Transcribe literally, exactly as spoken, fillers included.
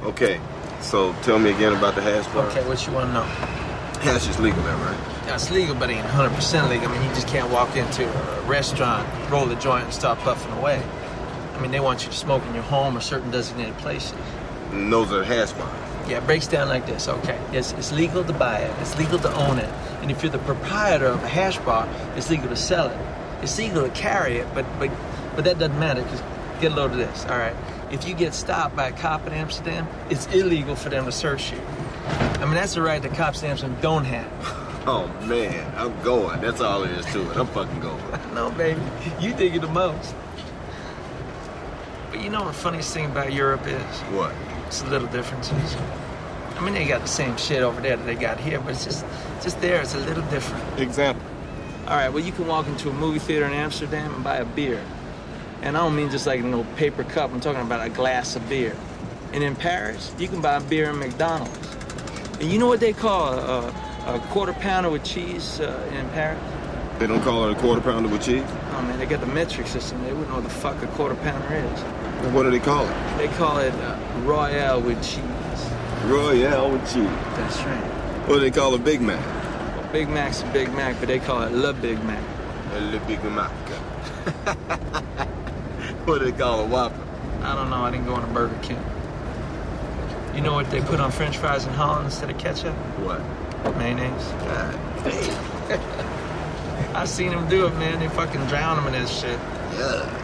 Okay, so tell me again about the hash bar. Okay, what you want to know? Hash is legal there, right? Yeah, it's legal, but it ain't one hundred percent legal. I mean, you just can't walk into a restaurant, roll a joint, and start puffing away. I mean, they want you to smoke in your home or certain designated places. And those are hash bars. Yeah, it breaks down like this, okay. It's, it's legal to buy it. It's legal to own it. And if you're the proprietor of a hash bar, it's legal to sell it. It's legal to carry it, but but, but that doesn't matter, because get a load of this, all right? If you get stopped by a cop in Amsterdam, it's illegal for them to search you. I mean, that's the right that cops in Amsterdam don't have. Oh, man, I'm going. That's all there is to it. I'm fucking going. No, baby. You dig it the most. But you know what the funniest thing about Europe is? What? It's the little differences. I mean, they got the same shit over there that they got here, but it's just, just there, it's a little different. Example? All right, well, you can walk into a movie theater in Amsterdam and buy a beer. And I don't mean just like a no paper cup, I'm talking about a glass of beer. And in Paris, you can buy a beer in McDonald's. And you know what they call a, a quarter pounder with cheese uh, in Paris? They don't call it a quarter pounder with cheese? Oh, man, they got the metric system. They wouldn't know what the fuck a quarter pounder is. What do they call it? They call it uh, Royale with cheese. Royale with cheese. That's right. What do they call a Big Mac? Well, Big Mac's a Big Mac, but they call it Le Big Mac. Le Big Mac. What do they call a Whopper? I don't know. I didn't go on a Burger King. You know what they put on French fries in Holland instead of ketchup? What? Mayonnaise. God damn. I seen them do it, man. They fucking drown them in this shit. Yeah.